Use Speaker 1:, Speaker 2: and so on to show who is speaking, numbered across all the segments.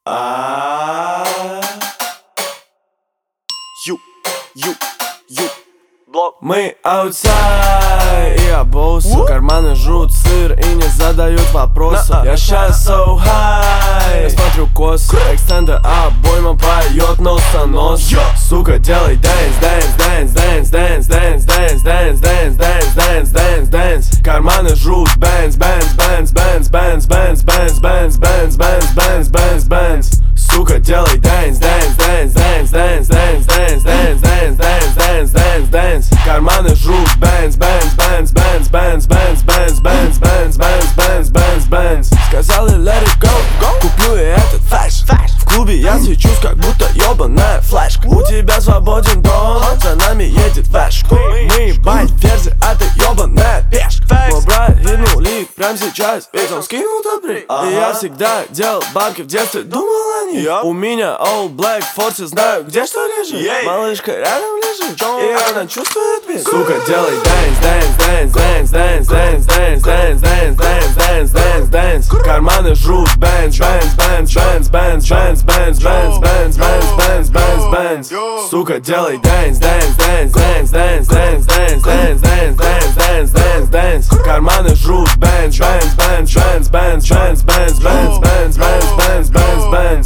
Speaker 1: Мы outside, и обосы карманы жрут сыр и не задают вопросов. Я щас so high, я смотрю косы, экстендер обойма поет нос. Сука, делай dance, dance, dance, dance, dance, dance, dance, dance, dance, dance, dance, dance, dance. Карманы жрут bands, bands, bands, bands, bands, bands, bands, bands, bands, bands, bands, bands, bands. Сука, делай dance, dance, dance, dance, dance, dance, dance, dance, dance, dance, dance, dance, dance. Карманы жрут bands, bands, bands, bands, bands, bands, bands, bands, bands, bands, bands, bands, bands. Сказали let it go, куплю я этот фэш. В клубе я свечусь, как будто ёбаная флешка. У тебя свободен дом, за нами едет фэшка. Мы ебать ферзи, а ты ёбаная пешка. Мой брат хитнул лик прям сейчас, ведь он скинул тот брик. И я всегда делал бабки в детстве, думал о них. У меня all black forces, знаю, где что лежит. Малышка рядом лежит, и она чувствует бит. Сука, делай dance, dance, dance, dance, dance, dance, dance, dance, dance, dance, dance, dance. Карманы жрут bands, bands, bands, bands, bands, bands, bands, bands, bands, bands, bands, bands, bands. Сука, делай dance, dance, dance, dance, dance, dance, dance, dance, dance, dance, dance, dance, dance. Карманы жрут bands, bands, bands, bands, bands, bands, bands, bands, bands, bands, bands, bands, bands.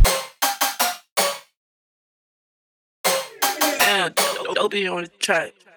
Speaker 2: Don't be on the track.